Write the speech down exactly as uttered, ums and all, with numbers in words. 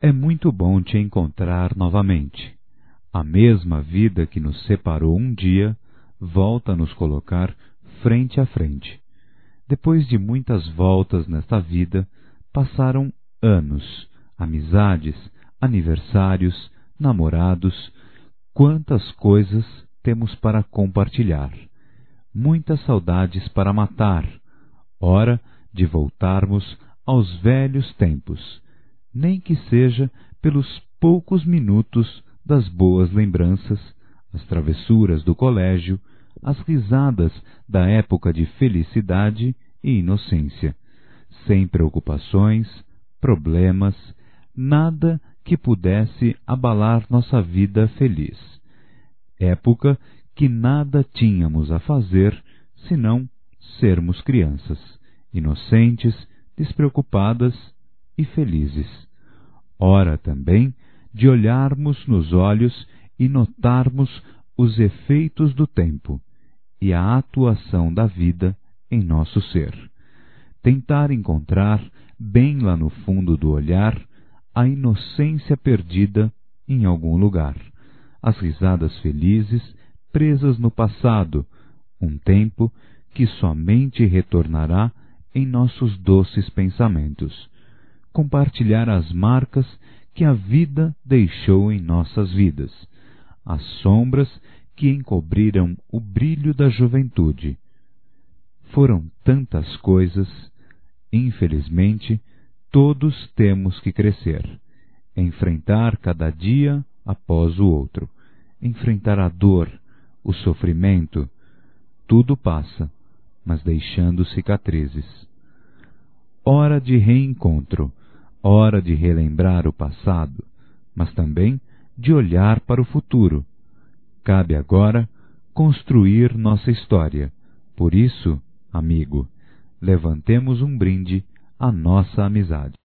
É muito bom te encontrar novamente. A mesma vida que nos separou um dia volta a nos colocar frente a frente. Depois de muitas voltas nesta vida, passaram anos, amizades, aniversários, namorados. Quantas coisas temos para compartilhar! Muitas saudades para matar. Hora de voltarmos aos velhos tempos, nem que seja pelos poucos minutos das boas lembranças, as travessuras do colégio, as risadas da época de felicidade e inocência, sem preocupações, problemas, nada que pudesse abalar nossa vida feliz. Época que nada tínhamos a fazer senão sermos crianças, inocentes, despreocupadas e felizes. Hora também de olharmos nos olhos e notarmos os efeitos do tempo e a atuação da vida em nosso ser. Tentar encontrar, bem lá no fundo do olhar, a inocência perdida em algum lugar, as risadas felizes presas no passado, um tempo que somente retornará em nossos doces pensamentos. Compartilhar as marcas que a vida deixou em nossas vidas, as sombras que encobriram o brilho da juventude. Foram tantas coisas, infelizmente, todos temos que crescer, enfrentar cada dia após o outro, enfrentar a dor, o sofrimento. Tudo passa, mas deixando cicatrizes. Hora de reencontro, hora de relembrar o passado, mas também de olhar para o futuro. Cabe agora construir nossa história. Por isso, amigo, levantemos um brinde à nossa amizade.